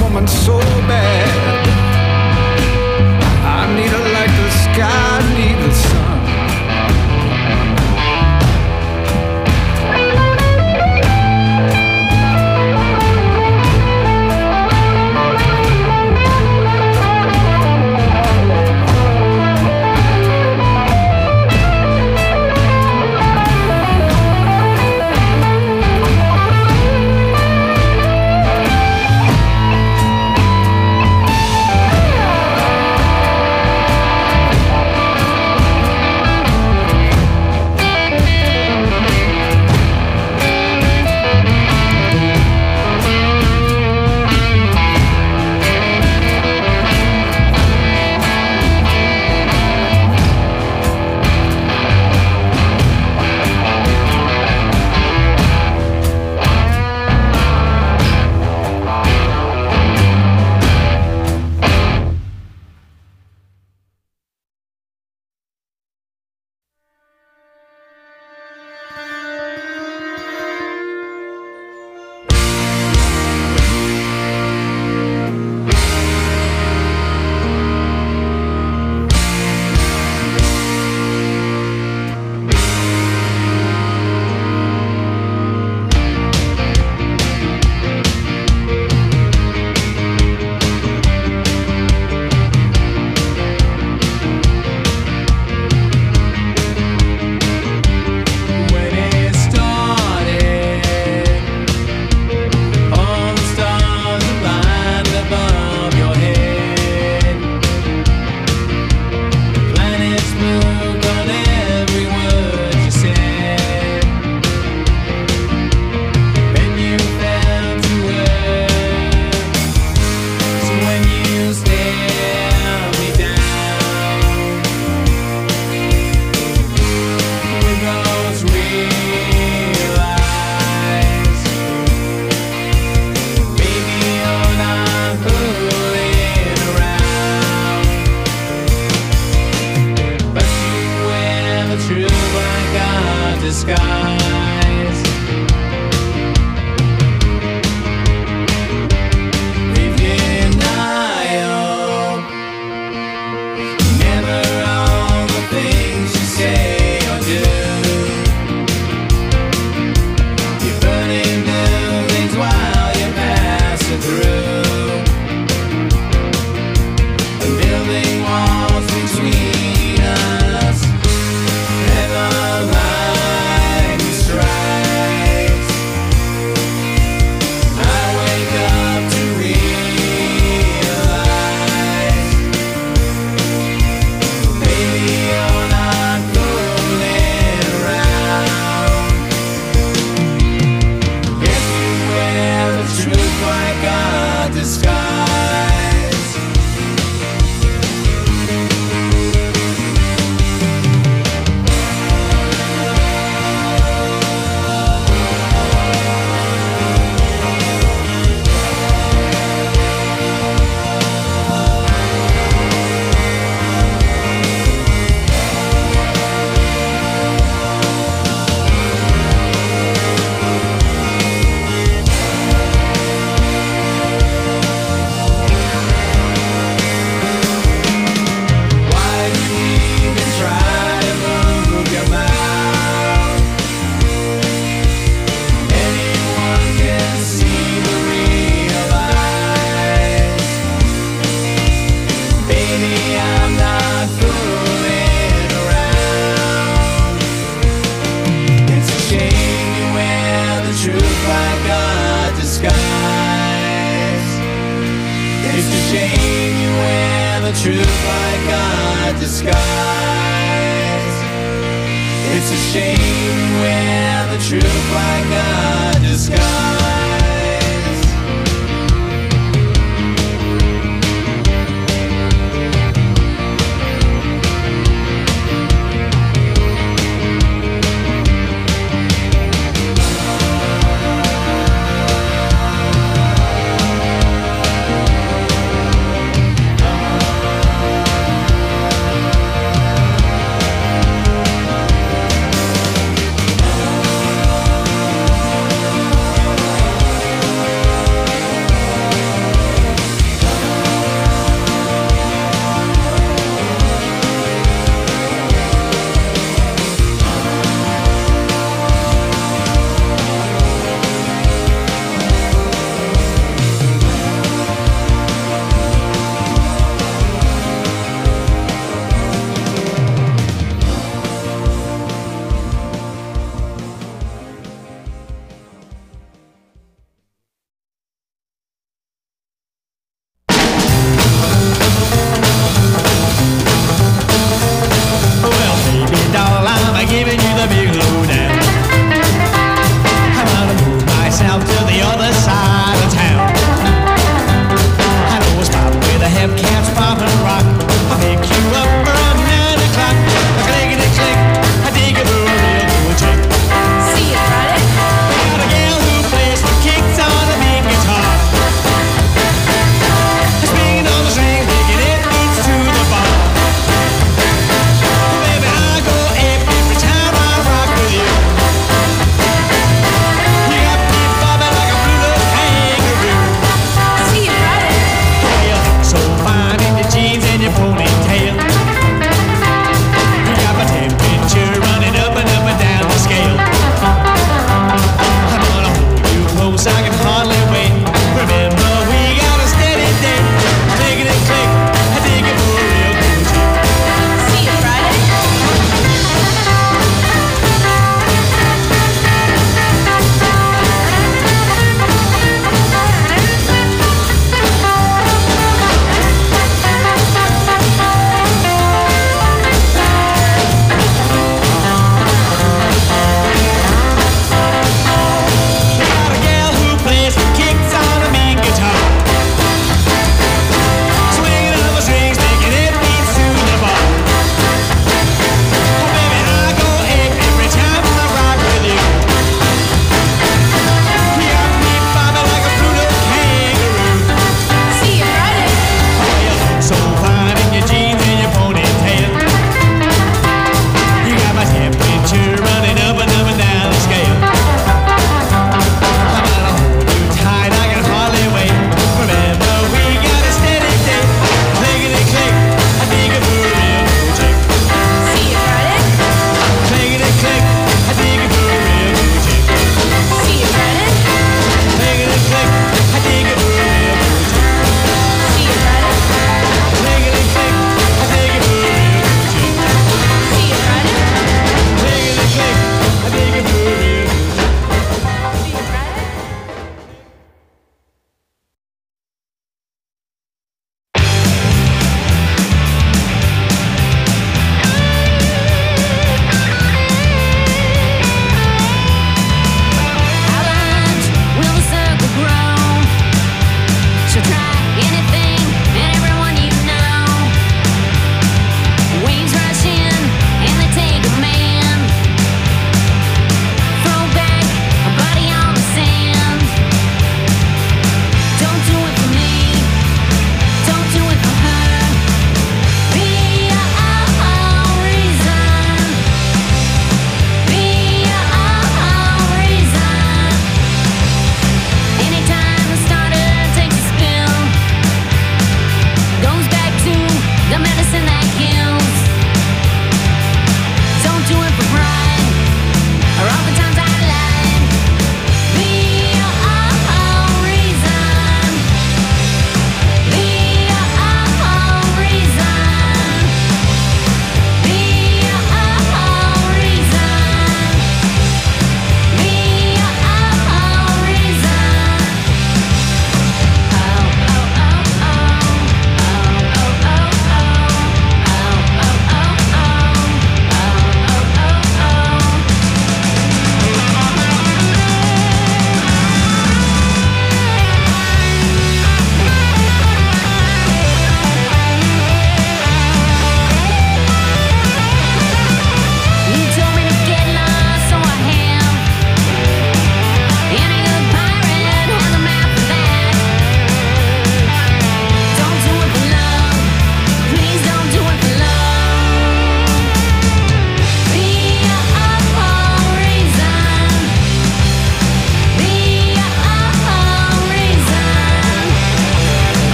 woman so bad. I need her like the sky, I need the sun.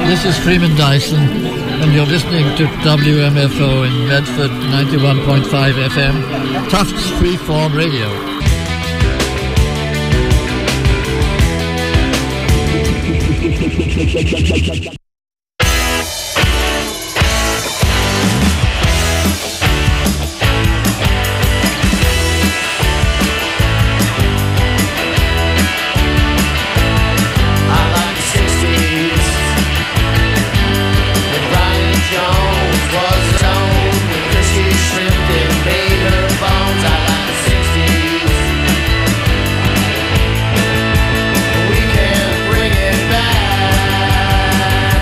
This is Freeman Dyson, and you're listening to WMFO in Medford, 91.5 FM, Tufts Freeform Radio. We can bring it back.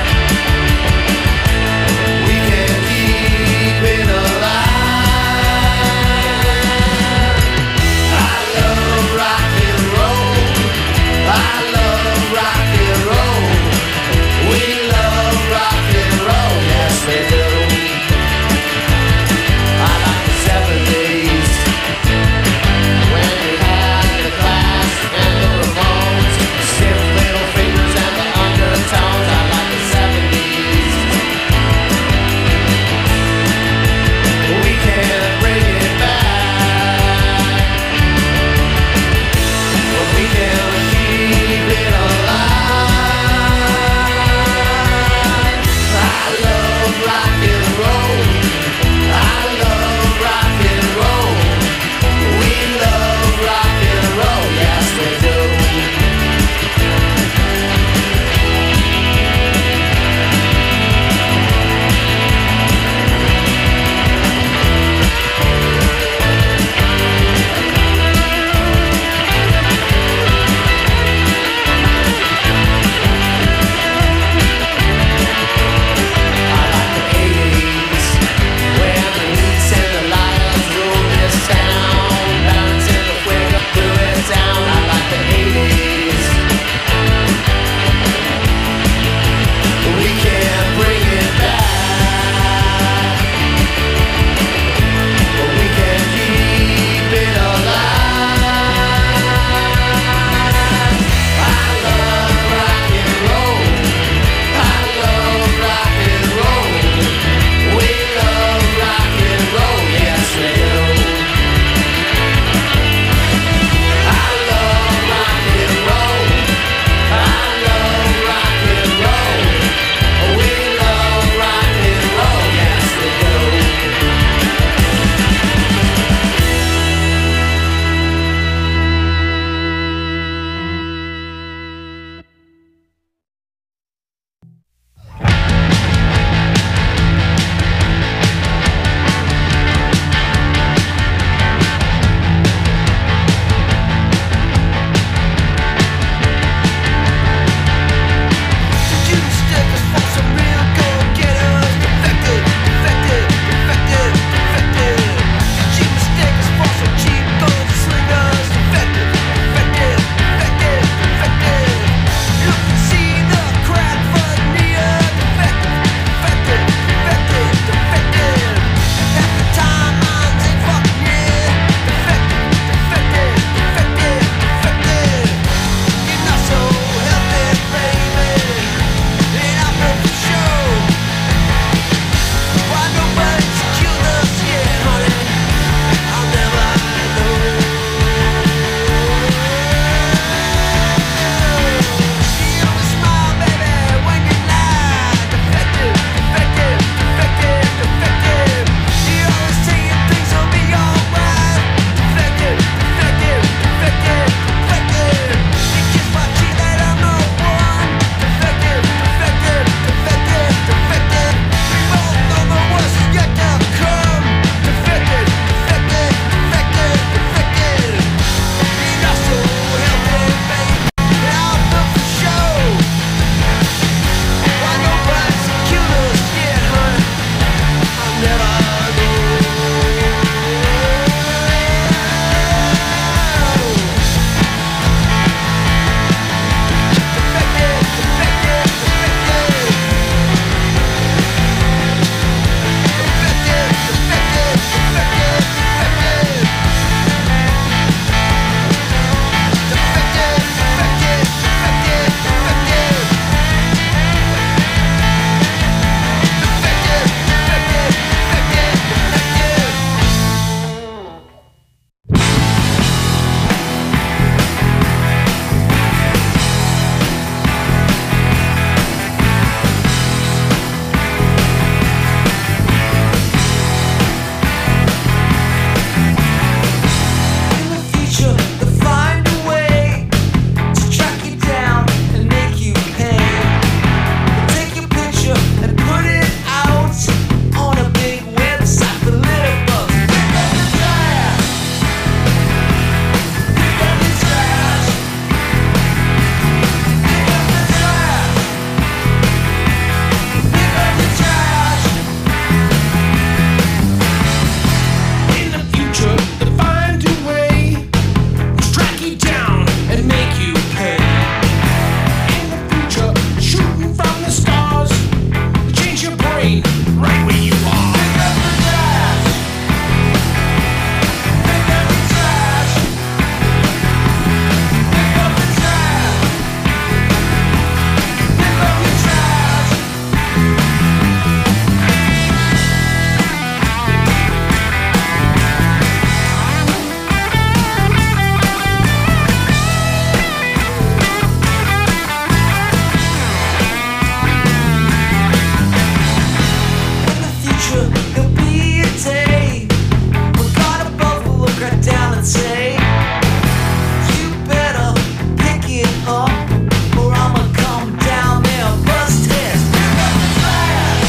up, or I'ma come down there and bust his. Pick up the trash.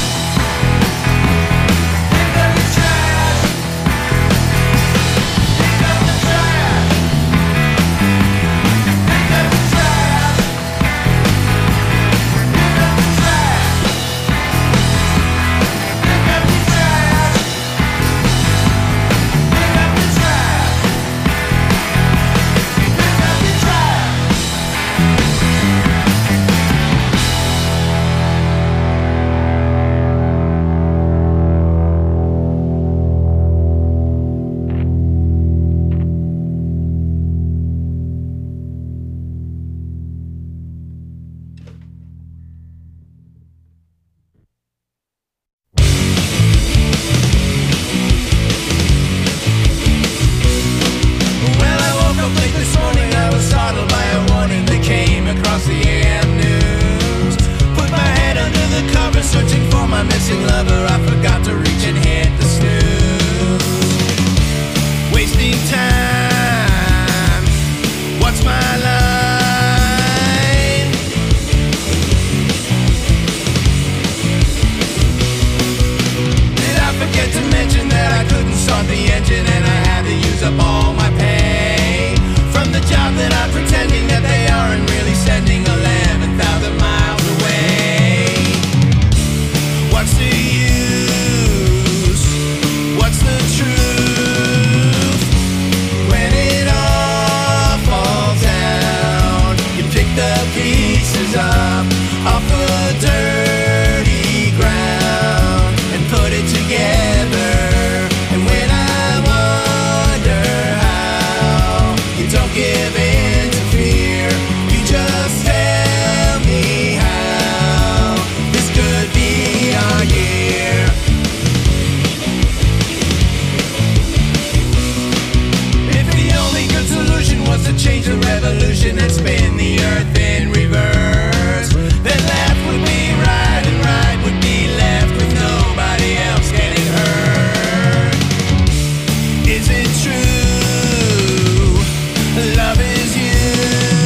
Pick up the trash. Pick up the trash. Pick up the trash. Pick up the trash. Pick up the trash. Pick up the trash. Pick up the trash. Well, I woke up late this morning, I was startled by a warning that came across the AM news. Put my head under the covers, searching for my missing lover. I forgot to reach and hit the snooze. Wasting time, what's my line? Did I forget to mention that I couldn't start the engine and I had to use up all my pay from the job that I'm pretending that they aren't really sending 11,000 miles away? What's the use? What's the truth? When it all falls down, you pick the pieces up off the dirty ground and put it together. And when I wonder how you don't give in to fear, you just tell me how this could be our year. If the only good solution was to change the revolution and spin the earth in reverse, then left would be right and right would be left with nobody else getting hurt. Is it true? Love is you.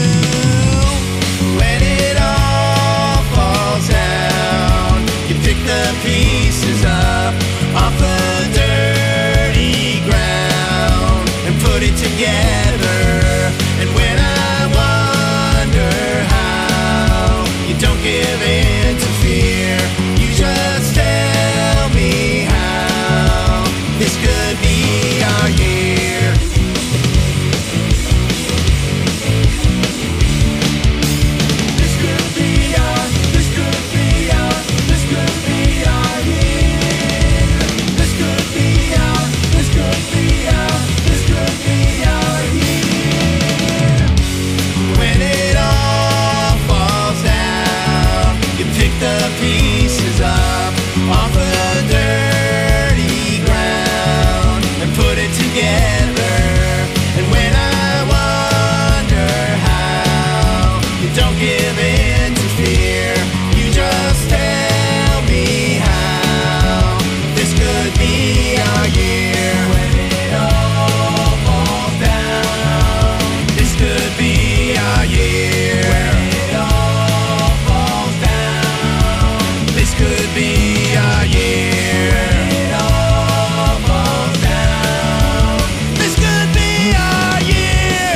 When it all falls down, you pick the pieces up off the dirty ground and put it together. And when I wonder how you don't give in to fear, you just tell me how this could be our year. This could be our, this could be our, this could be our year. This could be our, this could be our, this could be our year. When it all falls down, you pick the pieces up off the dirty ground and put it together. And when I wonder how you don't give in to fear, you just tell me how this could be our year. When it all falls down, this could be our year. When it all falls down, this could be our year. When it all falls down, this could be our year.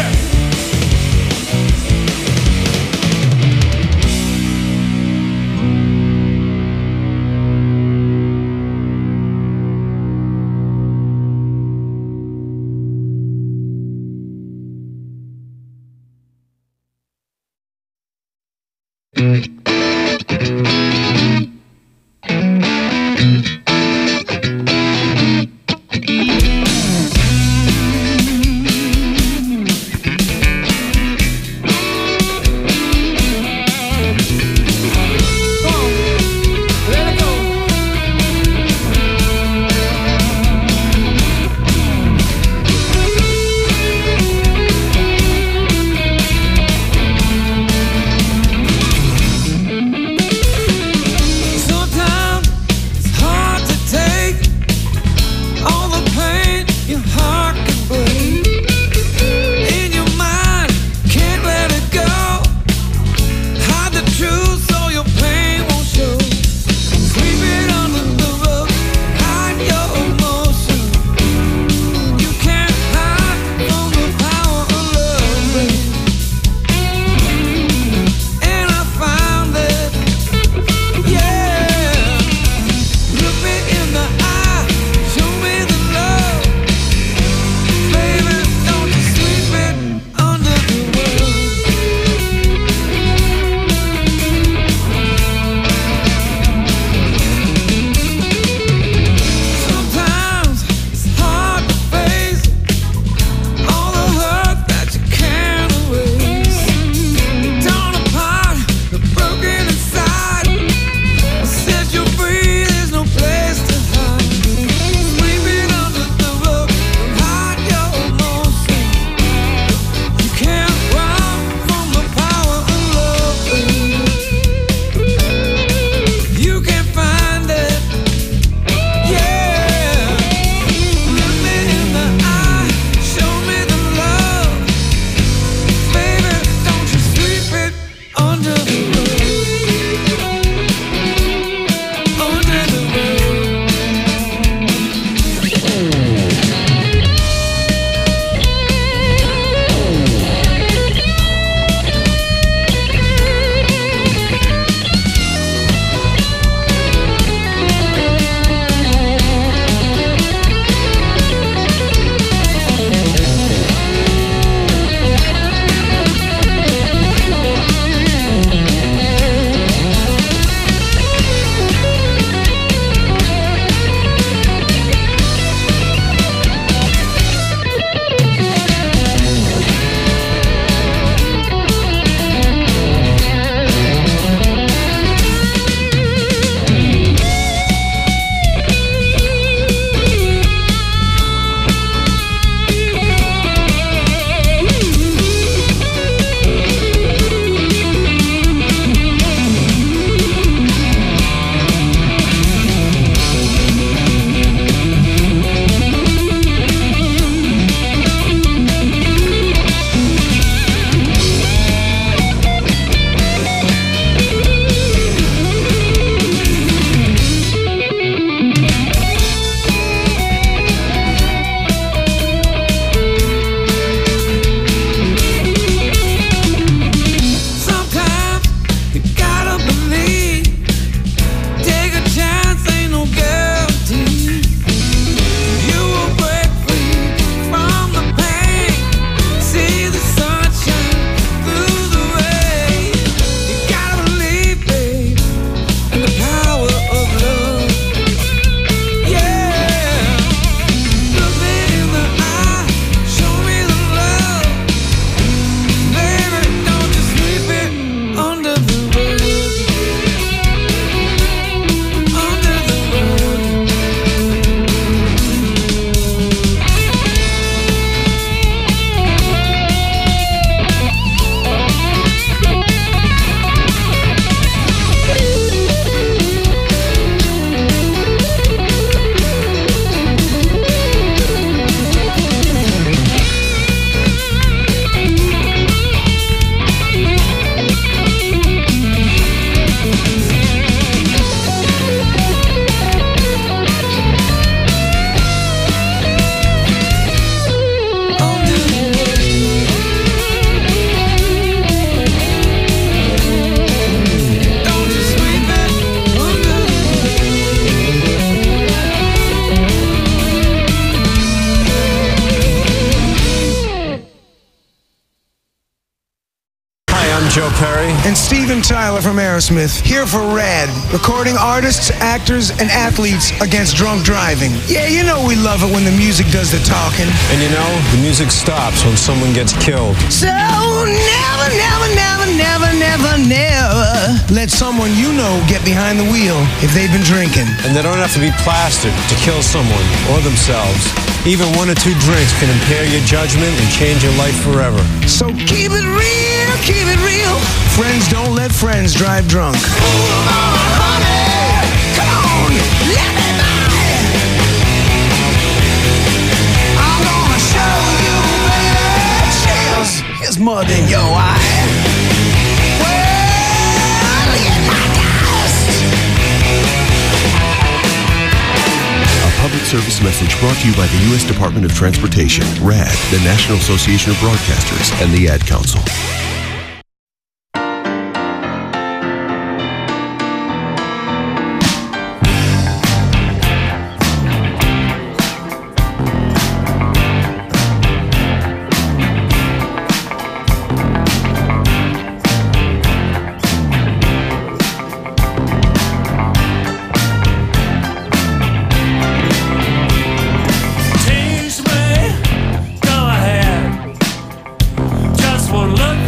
I'm Joe Perry. And Steven Tyler from Aerosmith, here for RAD, recording artists, actors, and athletes against drunk driving. Yeah, you know we love it when the music does the talking. And you know, the music stops when someone gets killed. So never, never, never, never, never, never let someone you know get behind the wheel if they've been drinking. And they don't have to be plastered to kill someone or themselves. Even 1 or 2 drinks can impair your judgment and change your life forever. So keep it real, keep it real. Friends don't let friends drive drunk. Come on, honey, come on, let me by. I'm gonna show you, baby, chills. There's mud in your eye. Well, get my dust. A public service message brought to you by the U.S. Department of Transportation, RAD, the National Association of Broadcasters, and the Ad Council. Tease me, go ahead. Just one look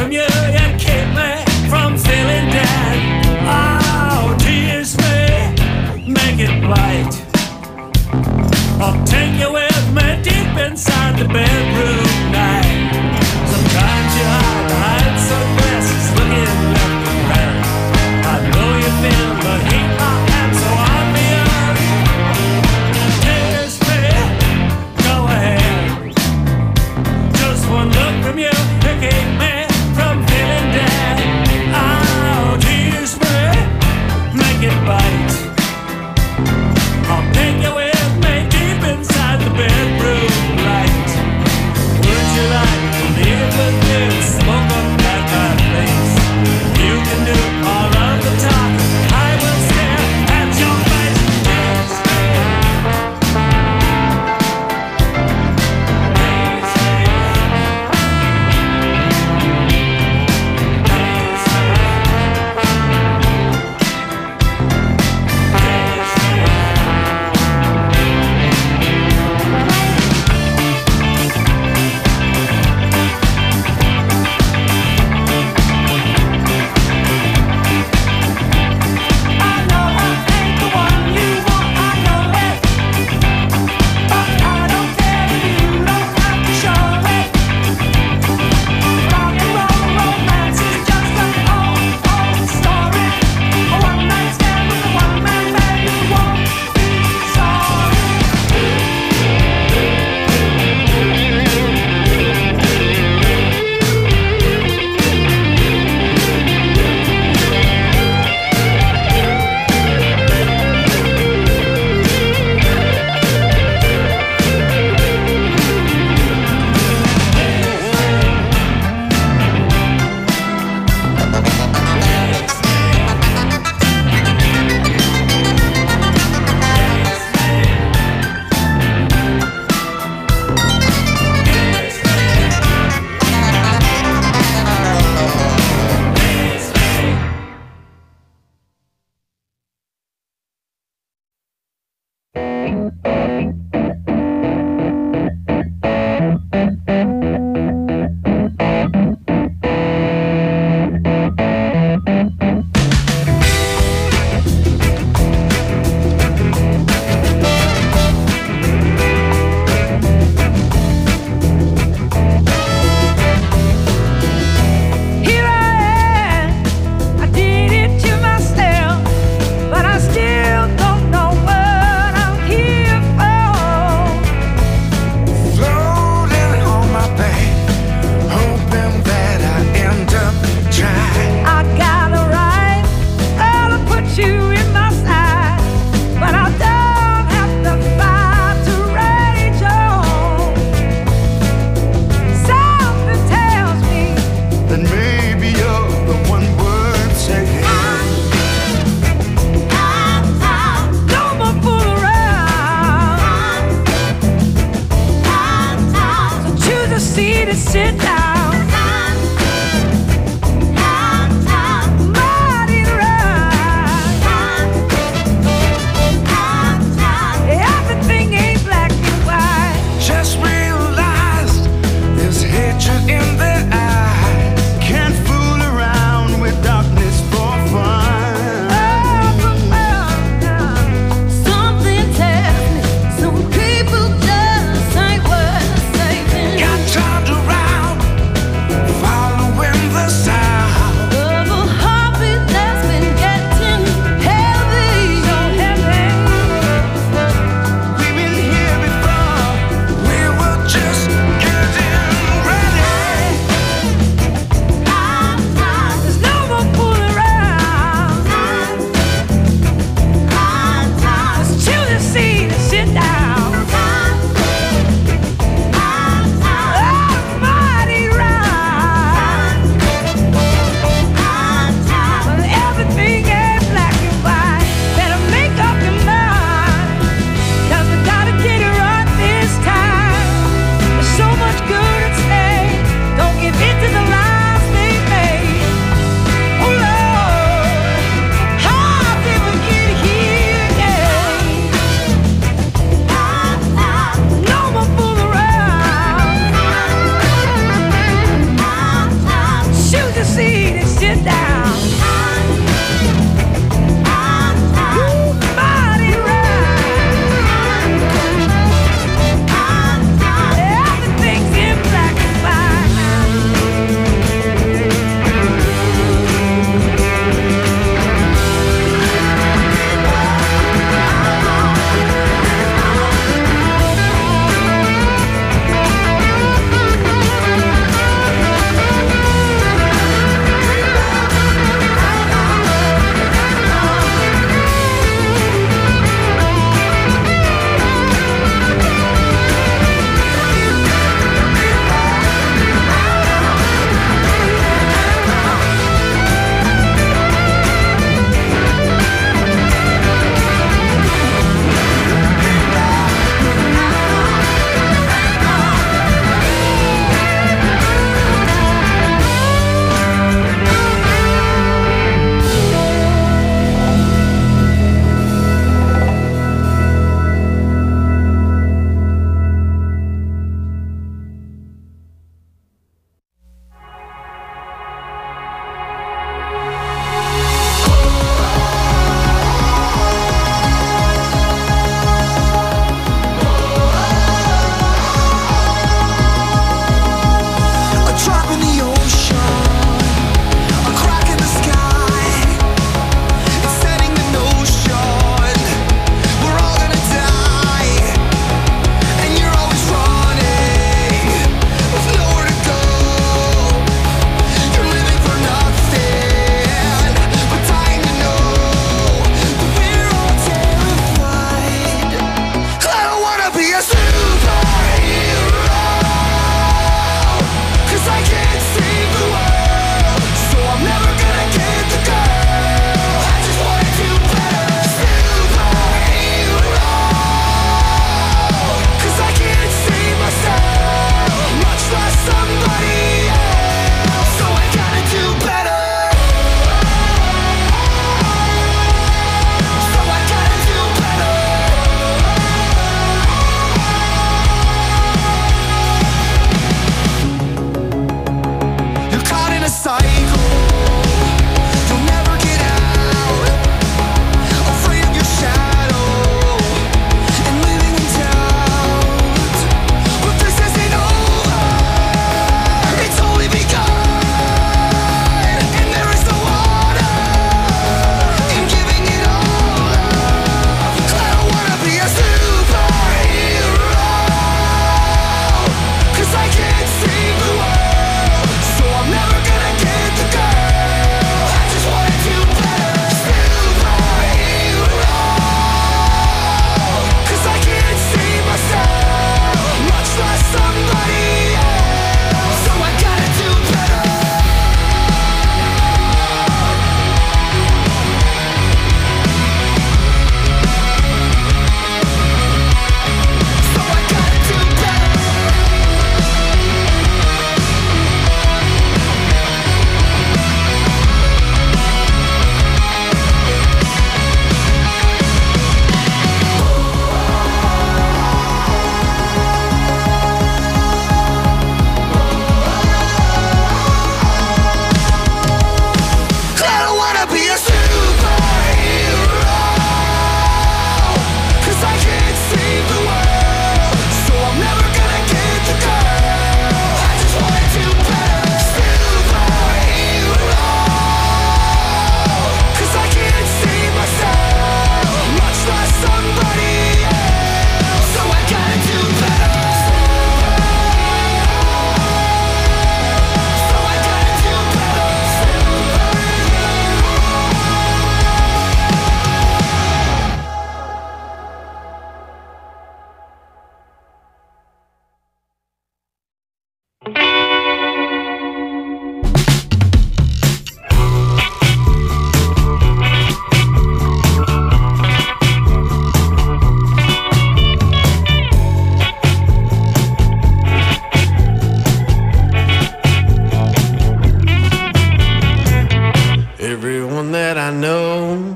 someone that I know.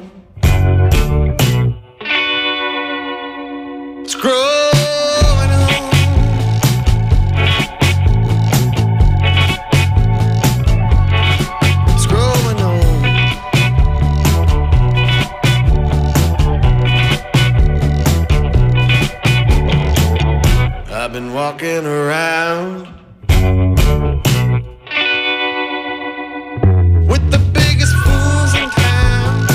It's growing on. It's growing on. I've been walking around with the biggest fools in town.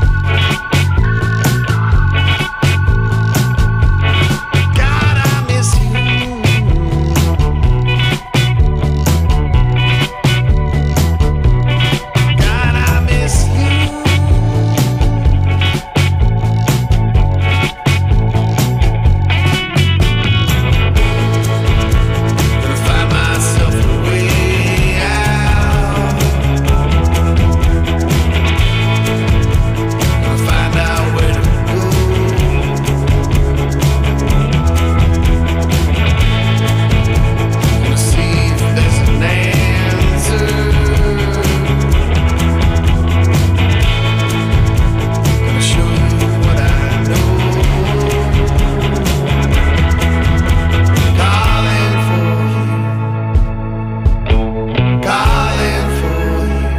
God, I miss you. God, I miss you. Gonna find myself a way out. Gonna find out where to go. Gonna see if there's an answer. Gonna show you what I know. Calling for you. Calling for you.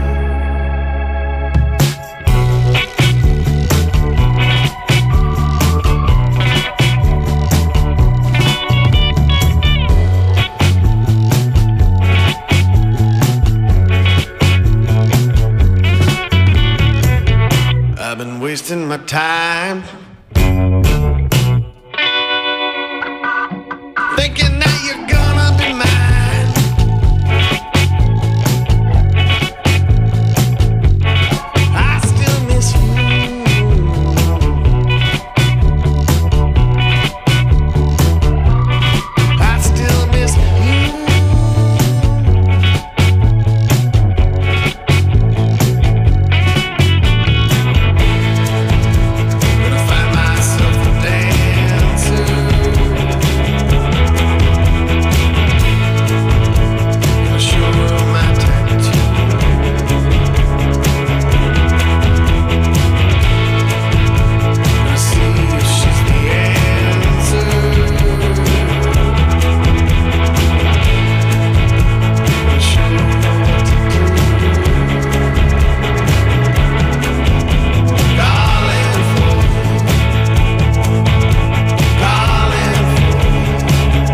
I've been wasting my time thinking that you're gonna be mine. I still miss you. I still miss you. Gonna find myself a dancer. Gonna show her my tattoo. Gonna see if she's the answer. Gonna show her what to do. Calling for you. Calling for you.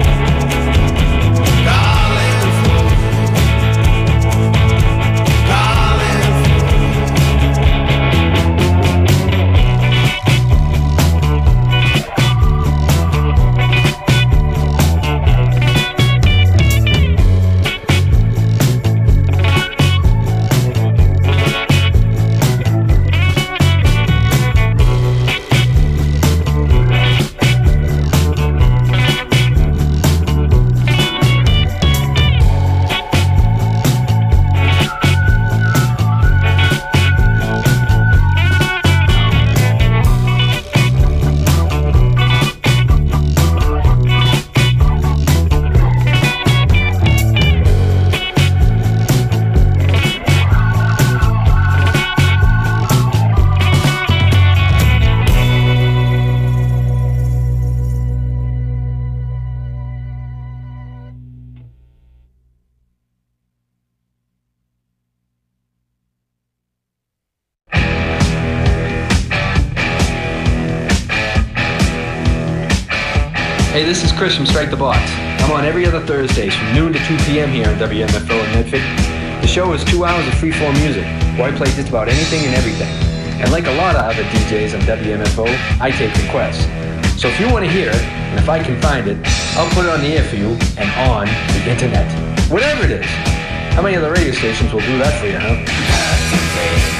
Calling for you. Calling for you. Hey, this is Chris from Strike the Box. I'm on every other Thursdays from noon to 2 p.m. here on WMFO in Medford. The show is 2 hours of freeform music, where I play just about anything and everything. And like a lot of other DJs on WMFO, I take requests. So if you want to hear it, and if I can find it, I'll put it on the air for you and on the internet. Whatever it is. How many other radio stations will do that for you, huh?